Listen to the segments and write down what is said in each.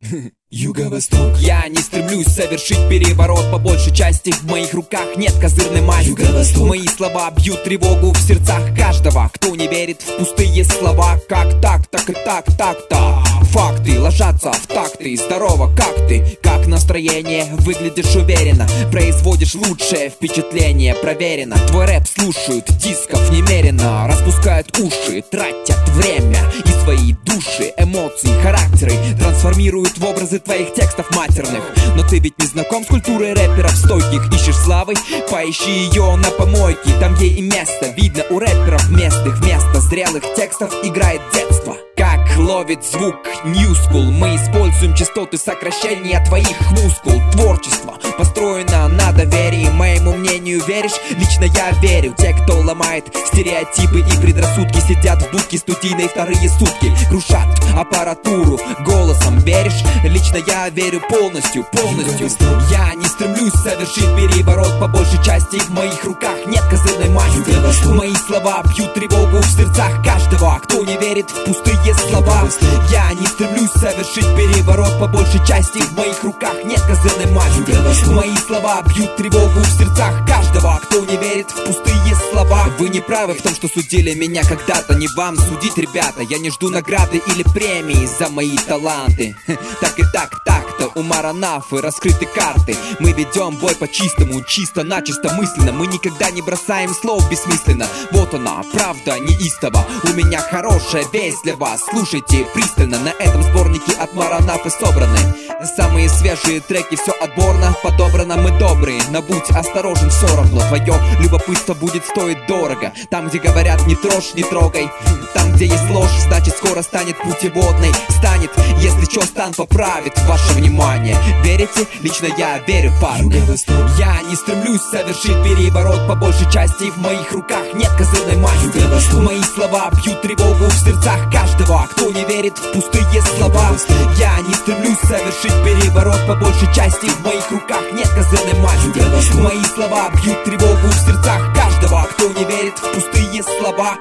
Юго-восток. Я не стремлюсь совершить переворот, по большей части в моих руках нет козырной масти. Юго-восток. Мои слова бьют тревогу в сердцах каждого, кто не верит в пустые слова. Как так, так и так, так-то. Факты ложатся в такты. Здорово, как ты? Как настроение? Выглядишь уверенно, производишь лучшее впечатление. Проверено, твой рэп слушают, дисков немерено, распускают уши, тратят время и свои души, эмоции, характеры трансформируют в образы твоих текстов матерных. Но ты ведь не знаком с культурой рэперов стойких. Ищешь славы? Поищи ее на помойке, там ей и место. Видно у рэперов местных, вместо зрелых текстов играет детство. Как ловит звук New School, мы используем частоты сокращения твоих мускул. Творчество построено на доверии, моему мнению веришь? Лично я верю. Те, кто ломает стереотипы и предрассудки, сидят в будке студийной вторые сутки, крушат аппаратуру голосом. Веришь? Лично я верю полностью, полностью. Я не стремлюсь совершить переворот, по большей части в моих руках нет козырной масти. Мои слова бьют тревогу в сердцах каждого, кто не верит в пустые слова. Я не стремлюсь совершить переворот, по большей части в моих руках нет козырной масти. Мои слова бьют тревогу в сердцах каждого, кто не верит в пустые слова. Вы не правы в том, что судили меня когда-то, не вам судить, ребята. Я не жду награды или премии за мои таланты. Так и так-то у Маранафы раскрыты карты. Мы ведем бой по-чистому, чисто-начисто мысленно. Мы никогда не бросаем слов бессмысленно. Вот она, правда неистово. У меня хорошая весть для вас, слушайте пристально. На этом сборнике от Маранафы собраны самые свежие треки, все отборно подобрано, мы добрые, но будь осторожен, все равно твое любопытство будет стоить дорого. Там, где говорят не трожь, не трогай, там, где есть ложь, значит скоро станет путеводной. Станет, если чё, стан поправит ваше внимание. Верите? Лично я верю, парни. Я не стремлюсь совершить переворот, по большей части в моих руках нет козырной масти. Мои слова бьют тревогу в сердцах каждого, кто не верит в пустые слова. Я не стремлюсь совершить переворот, по большей части в моих руках нет козырной масти. Мои слова бьют тревогу в сердцах каждого, кто не верит в пустые слова.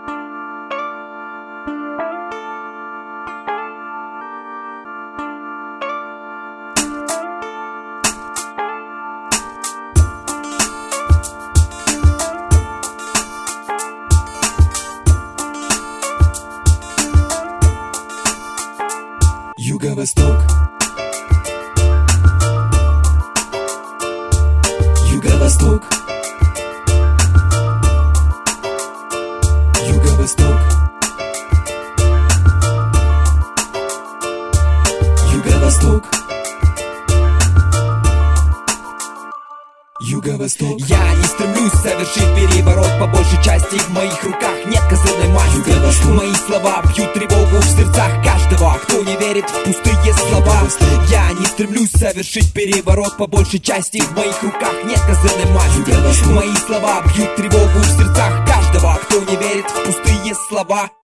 Юго-восток. Юго-восток. Юго-восток. Юго-восток. Юго-восток. Я не стремлюсь совершить переворот, по большей части в моих руках нет козырной масти. Мои слова бьют тревогу в сердцах каждого, кто не верит в пустые слова. Я не стремлюсь совершить переворот, по большей части в моих руках нет козырной масти. Мои слова бьют тревогу в сердцах каждого, кто не верит в пустые слова.